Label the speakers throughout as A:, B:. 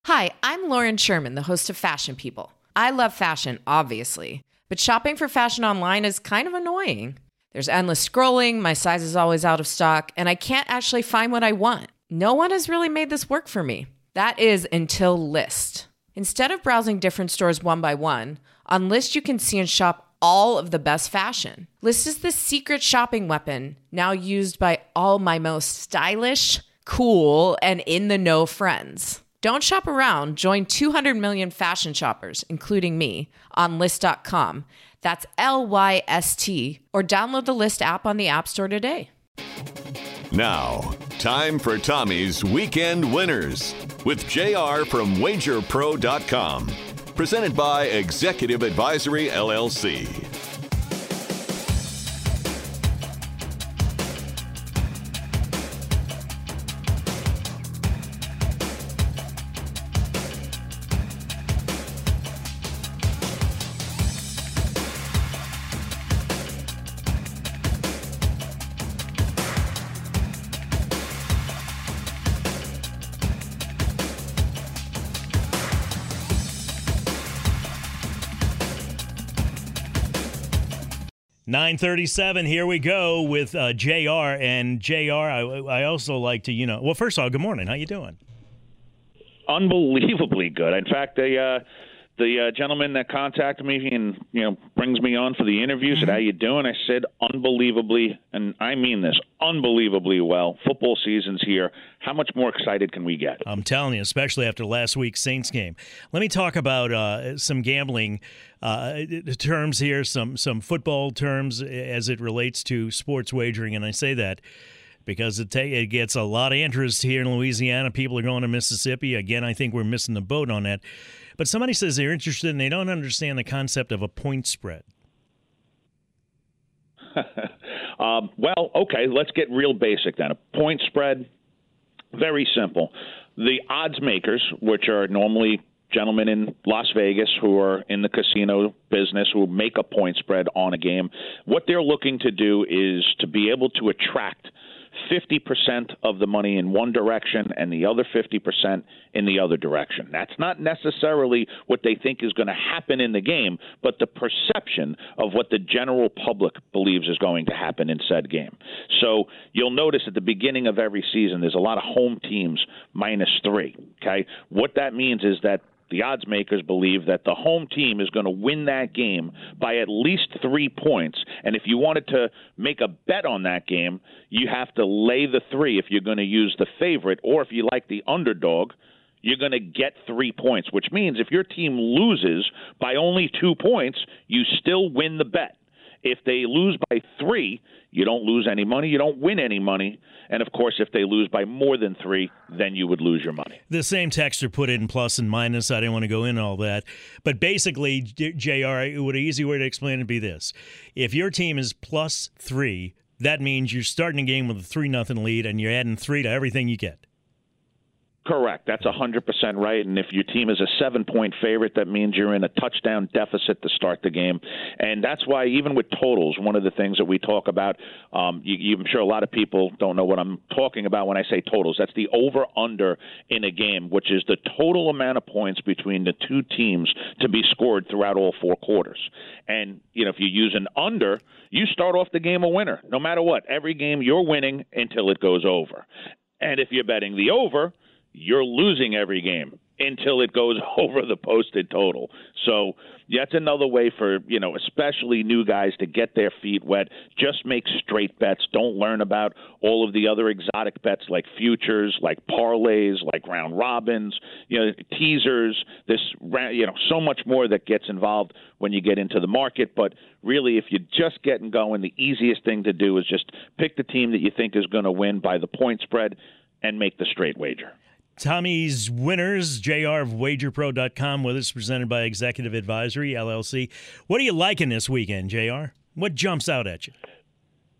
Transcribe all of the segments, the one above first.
A: Hi, I'm Lauren Sherman, the host of Fashion People. I love fashion, obviously, but shopping for fashion online is kind of annoying. There's endless scrolling, my size is always out of stock, and I can't actually find what I want. No one has really made this work for me. That is until Lyst. Instead of browsing different stores one by one, on Lyst you can see and shop all of the best fashion. Lyst is the secret shopping weapon, now used by all my most stylish, cool, and in-the-know friends. Don't shop around. Join 200 million fashion shoppers, including me, on Lyst.com. That's Lyst, or download the Lyst app on the App Store today.
B: Now, time for Tommy's Weekend Winners with JR from WagerPro.com. Presented by Executive Advisory, LLC.
C: .937, here we go with JR. And JR, I also like to, well, first of all, good morning. How you doing?
D: Unbelievably good. In fact, the gentleman that contacted me and brings me on for the interview said, "How you doing?" I said, "Unbelievably," and I mean this, unbelievably well. Football season's here. How much more excited can we get?
C: I'm telling you, especially after last week's Saints game. Let me talk about some gambling terms here, some football terms as it relates to sports wagering, and I say that because it gets a lot of interest here in Louisiana. People are going to Mississippi. Again, I think we're missing the boat on that. But somebody says they're interested and they don't understand the concept of a point spread.
D: Well, okay, let's get real basic then. A point spread, very simple. The odds makers, which are normally gentlemen in Las Vegas who are in the casino business, who make a point spread on a game, what they're looking to do is to be able to attract 50% of the money in one direction and the other 50% in the other direction. That's not necessarily what they think is going to happen in the game, but the perception of what the general public believes is going to happen in said game. So you'll notice at the beginning of every season, there's a lot of home teams -3. Okay, what that means is that the odds makers believe that the home team is going to win that game by at least 3 points. And if you wanted to make a bet on that game, you have to lay the 3 if you're going to use the favorite, or if you like the underdog, you're going to get 3 points, which means if your team loses by only 2 points, you still win the bet. If they lose by 3, you don't lose any money, you don't win any money. And, of course, if they lose by more than 3, then you would lose your money.
C: The same texter put in plus and minus. I didn't want to go into all that. But basically, JR, an easy way to explain it would be this. If your team is +3, that means you're starting a game with a 3-0 lead, and you're adding 3 to everything you get.
D: Correct. That's 100% right. And if your team is a 7-point favorite, that means you're in a touchdown deficit to start the game. And that's why even with totals, one of the things that we talk about, I'm sure a lot of people don't know what I'm talking about when I say totals. That's the over-under in a game, which is the total amount of points between the two teams to be scored throughout all 4 quarters. And, if you use an under, you start off the game a winner. No matter what, every game you're winning until it goes over. And if you're betting the over, you're losing every game until it goes over the posted total. So that's another way for, especially new guys to get their feet wet. Just make straight bets. Don't learn about all of the other exotic bets like futures, like parlays, like round robins, teasers. There's, so much more that gets involved when you get into the market. But really, if you're just getting going, the easiest thing to do is just pick the team that you think is going to win by the point spread and make the straight wager.
C: Tommy's Winners, JR of WagerPro.com with us, presented by Executive Advisory, LLC. What are you liking this weekend, JR? What jumps out at you?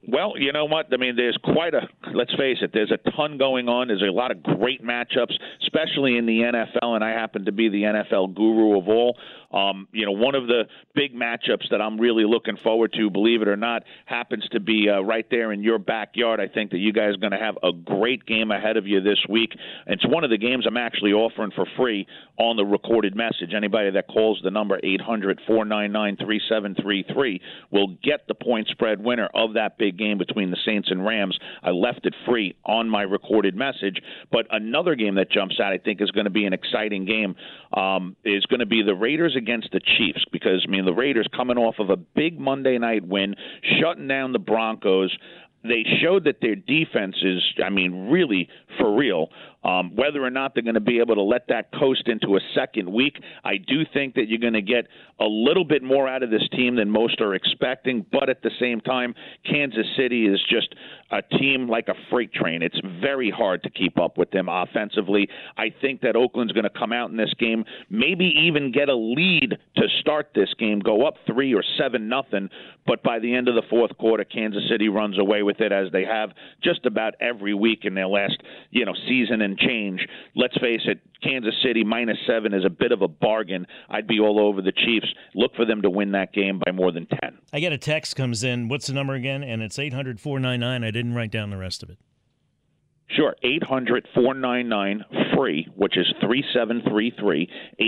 D: Well, you know what? I mean, there's let's face it, there's a ton going on. There's a lot of great matchups, especially in the NFL, and I happen to be the NFL guru of all. One of the big matchups that I'm really looking forward to, believe it or not, happens to be right there in your backyard. I think that you guys are going to have a great game ahead of you this week. It's one of the games I'm actually offering for free on the recorded message. Anybody that calls the number 800-499-3733 will get the point spread winner of that big game between the Saints and Rams. I left it free on my recorded message. But another game that jumps out, I think, is going to be an exciting game, is going to be the Raiders against the Chiefs, because, the Raiders coming off of a big Monday night win, shutting down the Broncos. They showed that their defense is, really for real. Whether or not they're going to be able to let that coast into a second week, I do think that you're going to get a little bit more out of this team than most are expecting. But at the same time, Kansas City is just a team like a freight train. It's very hard to keep up with them offensively. I think that Oakland's going to come out in this game, maybe even get a lead to start this game, go up 3 or 7-0. But by the end of the fourth quarter, Kansas City runs away with it, as they have just about every week in their last, season and change. Let's face it, Kansas City -7 is a bit of a bargain. I'd be all over the Chiefs. Look for them to win that game by more than 10.
C: I get a text comes in. What's the number again? And it's 800-499. I didn't write down the rest of it.
D: Sure, 800-499-FREE, which is 3733,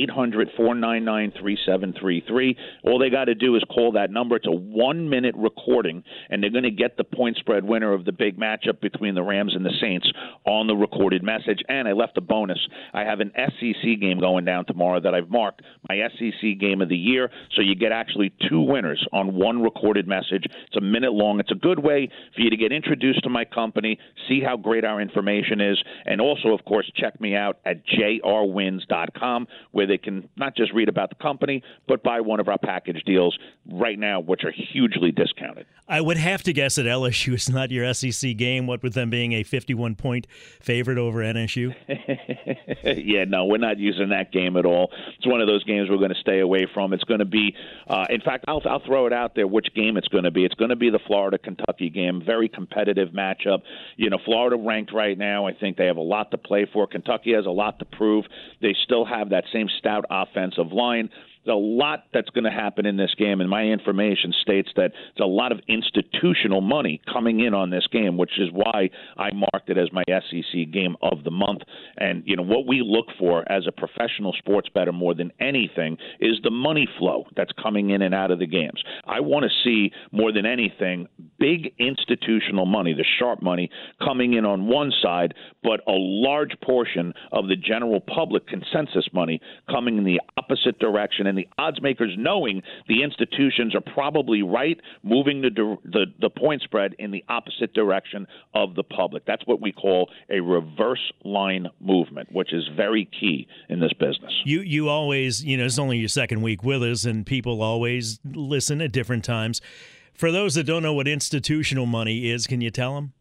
D: 800-499-3733. All they got to do is call that number. It's a 1-minute recording, and they're going to get the point spread winner of the big matchup between the Rams and the Saints on the recorded message. And I left a bonus. I have an SEC game going down tomorrow that I've marked my SEC game of the year, so you get actually 2 winners on one recorded message. It's a minute long. It's a good way for you to get introduced to my company, see how great our information is, and also, of course, check me out at jrwins.com, where they can not just read about the company, but buy one of our package deals right now, which are hugely discounted.
C: I would have to guess that LSU is not your SEC game, what with them being a 51-point favorite over NSU?
D: Yeah, no, we're not using that game at all. It's one of those games we're going to stay away from. It's going to be, in fact, I'll throw it out there which game it's going to be. It's going to be the Florida-Kentucky game, very competitive matchup. Florida ranked right now. I think they have a lot to play for. Kentucky has a lot to prove. They still have that same stout offensive line. There's a lot that's going to happen in this game, and my information states that there's a lot of institutional money coming in on this game, which is why I marked it as my SEC game of the month. And, what we look for as a professional sports bettor more than anything is the money flow that's coming in and out of the games. I want to see more than anything big institutional money, the sharp money, coming in on one side, but a large portion of the general public consensus money coming in the opposite direction, and the odds makers knowing the institutions are probably right, moving the point spread in the opposite direction of the public. That's what we call a reverse line movement, which is very key in this business.
C: You always, it's only your second week with us, and people always listen at different times. For those that don't know what institutional money is, can you tell them?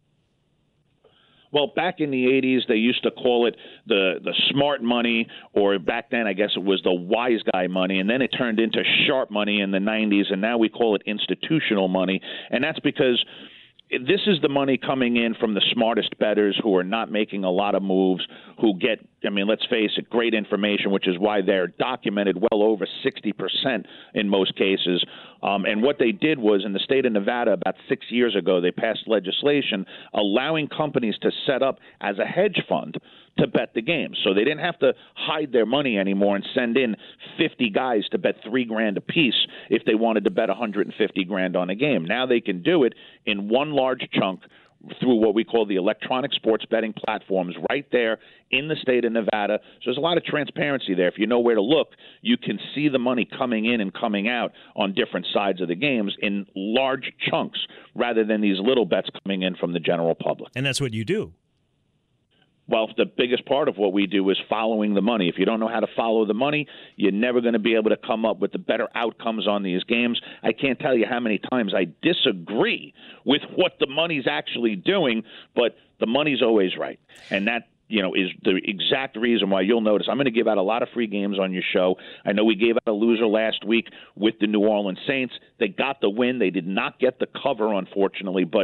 D: Well, back in the 80s, they used to call it the smart money, or back then I guess it was the wise guy money, and then it turned into sharp money in the 90s, and now we call it institutional money. And that's because this is the money coming in from the smartest bettors who are not making a lot of moves, who get, let's face it, great information, which is why they're documented well over 60% in most cases. And what they did was, in the state of Nevada about 6 years ago, they passed legislation allowing companies to set up as a hedge fund to bet the game. So they didn't have to hide their money anymore and send in 50 guys to bet $3,000 a piece if they wanted to bet $150,000 on a game. Now they can do it in one large chunk through what we call the electronic sports betting platforms right there in the state of Nevada. So there's a lot of transparency there. If you know where to look, you can see the money coming in and coming out on different sides of the games in large chunks rather than these little bets coming in from the general public.
C: And that's what you do.
D: Well, the biggest part of what we do is following the money. If you don't know how to follow the money, you're never going to be able to come up with the better outcomes on these games. I can't tell you how many times I disagree with what the money's actually doing, but the money's always right. And that, is the exact reason why you'll notice I'm going to give out a lot of free games on your show. I know we gave out a loser last week with the New Orleans Saints. They got the win. They did not get the cover, unfortunately, but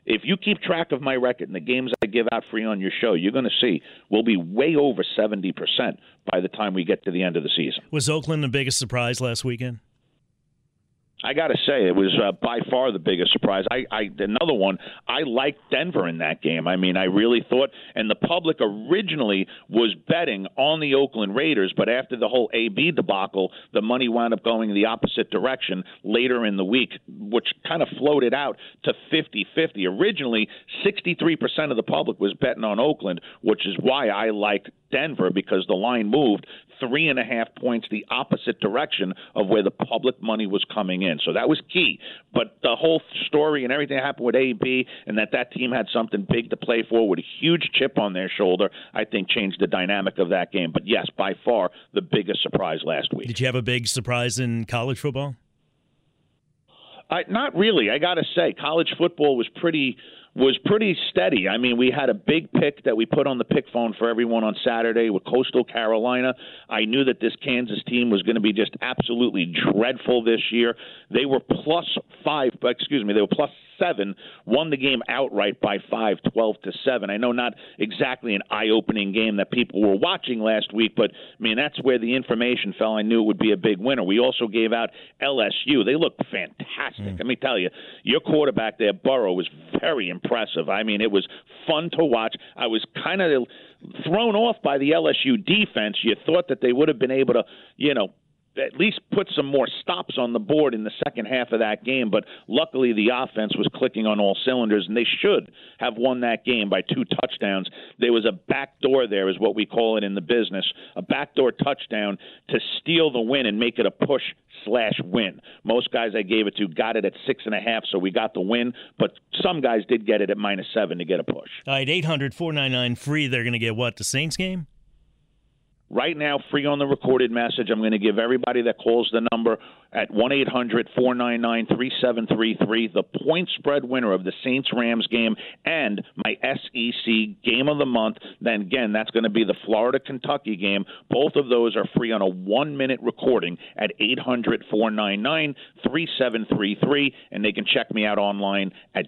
D: if you keep track of my record and the games I give out free on your show, you're going to see we'll be way over 70% by the time we get to the end of the season.
C: Was Oakland the biggest surprise last weekend?
D: I got to say, it was by far the biggest surprise. Another one, I liked Denver in that game. I mean, I really thought, and the public originally was betting on the Oakland Raiders, but after the whole AB debacle, the money wound up going the opposite direction later in the week, which kind of floated out to 50-50. Originally, 63% of the public was betting on Oakland, which is why I liked Denver, because the line moved 3.5 points the opposite direction of where the public money was coming in. So that was key. But the whole story and everything that happened with AB and that team had something big to play for with a huge chip on their shoulder, I think changed the dynamic of that game. But yes, by far the biggest surprise last week.
C: Did you have a big surprise in college football?
D: Not really. I got to say, college football was pretty steady. I mean, we had a big pick that we put on the pick phone for everyone on Saturday with Coastal Carolina. I knew that this Kansas team was going to be just absolutely dreadful this year. They were +7, won the game outright by 5, 12-7. I know not exactly an eye-opening game that people were watching last week, but, I mean, that's where the information fell. I knew it would be a big winner. We also gave out LSU. They looked fantastic. Let me tell you, your quarterback there, Burrow, was very impressive. I mean, it was fun to watch. I was kind of thrown off by the LSU defense. You thought that they would have been able to, at least put some more stops on the board in the second half of that game. But luckily the offense was clicking on all cylinders, and they should have won that game by 2 touchdowns. There was a backdoor there, is what we call it in the business, a backdoor touchdown to steal the win and make it a push/win. Most guys I gave it to got it at 6.5, so we got the win. But some guys did get it at -7 to get a push.
C: All right, 800-499-FREE. They're going to get what, the Saints game?
D: Right now, free on the recorded message. I'm going to give everybody that calls the number at 1-800-499-3733 the point spread winner of the Saints-Rams game and my SEC game of the month. Then, again, that's going to be the Florida-Kentucky game. Both of those are free on a 1-minute recording at 800-499-3733, and they can check me out online at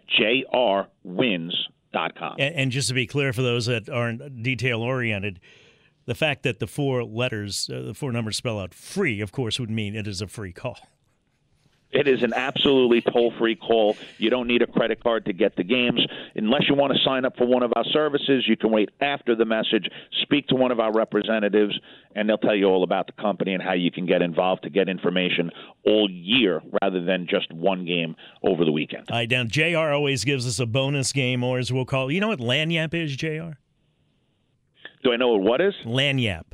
D: jrwins.com.
C: And just to be clear for those that aren't detail-oriented, the fact that the 4 letters, the 4 numbers spell out free, of course, would mean it is a free call.
D: It is an absolutely toll-free call. You don't need a credit card to get the games. Unless you want to sign up for one of our services, you can wait after the message, speak to one of our representatives, and they'll tell you all about the company and how you can get involved to get information all year rather than just one game over the weekend.
C: All right, now, JR always gives us a bonus game, or as we'll call it. You know what Lagniappe is, JR?
D: Do I know what is?
C: Lagniappe.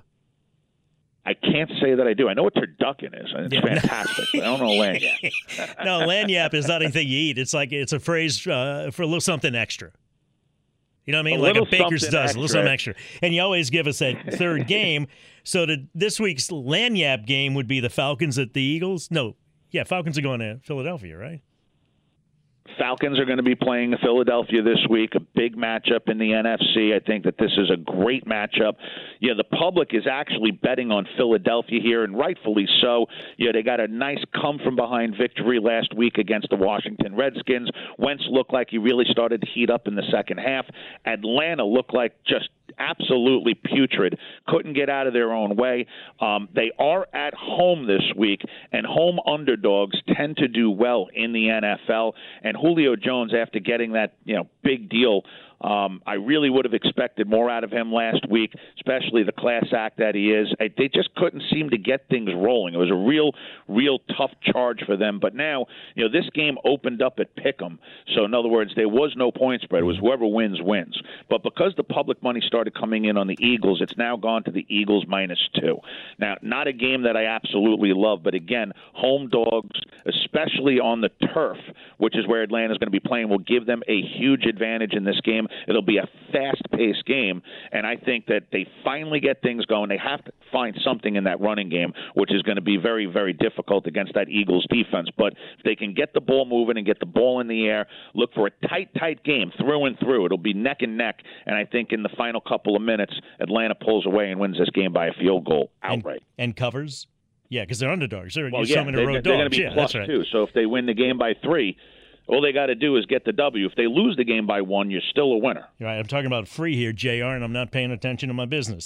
D: I can't say that I do. I know what turducken is, and it's fantastic. But I don't know lagniappe.
C: No, lagniappe is not anything you eat. It's a phrase for a little something extra. You know what I mean? Like a baker's dozen, a little something extra. And you always give us that third game. So this week's lagniappe game would be the Falcons at the Eagles? No. Yeah, Falcons are going to Philadelphia, right?
D: Falcons are going to be playing Philadelphia this week, a big matchup in the NFC. I think that this is a great matchup. Yeah, the public is actually betting on Philadelphia here, and rightfully so. Yeah, they got a nice come-from-behind victory last week against the Washington Redskins. Wentz looked like he really started to heat up in the second half. Atlanta looked like just absolutely putrid, couldn't get out of their own way. They are at home this week, and home underdogs tend to do well in the NFL. And Julio Jones, after getting that big deal, I really would have expected more out of him last week, especially the class act that he is. They just couldn't seem to get things rolling. It was a real tough charge for them. But now, this game opened up at Pick'em. So, in other words, there was no point spread. It was whoever wins, wins. But because the public money started coming in on the Eagles, it's now gone to the Eagles -2. Now, not a game that I absolutely love, but again, home dogs, especially on the turf, which is where Atlanta's going to be playing, will give them a huge advantage in this game. It'll be a fast-paced game, and I think that they finally get things going. They have to find something in that running game, which is going to be very, very difficult against that Eagles defense. But if they can get the ball moving and get the ball in the air, look for a tight game through and through. It'll be neck and neck, and I think in the final couple of minutes, Atlanta pulls away and wins this game by a field goal outright.
C: And covers? Yeah, because they're underdogs. They're
D: going to be +2. So if they win the game by 3, All they got to do is get the W. If they lose the game by 1, you're still a winner.
C: Right, I'm talking about free here, JR, and I'm not paying attention to my business.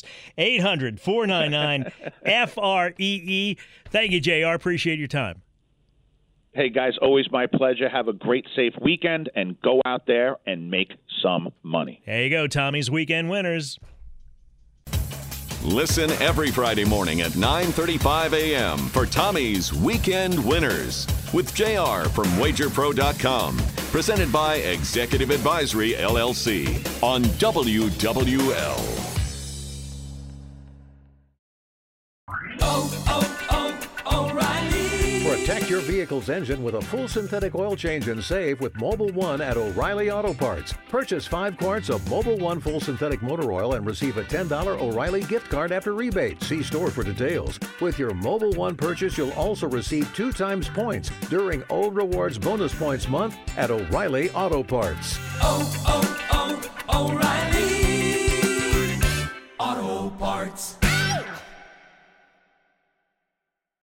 C: 800-499-FREE. Thank you, JR. Appreciate your time.
D: Hey, guys, always my pleasure. Have a great, safe weekend, and go out there and make some money.
C: There you go, Tommy's Weekend Winners.
B: Listen every Friday morning at 9:35 a.m. for Tommy's Weekend Winners with JR from WagerPro.com. Presented by Executive Advisory, LLC on WWL.
E: Protect your vehicle's engine with a full synthetic oil change and save with Mobil 1 at O'Reilly Auto Parts. Purchase 5 quarts of Mobil 1 full synthetic motor oil and receive a $10 O'Reilly gift card after rebate. See store for details. With your Mobil 1 purchase, you'll also receive 2 times points during O Rewards Bonus Points Month at O'Reilly Auto Parts.
F: O'Reilly Auto Parts.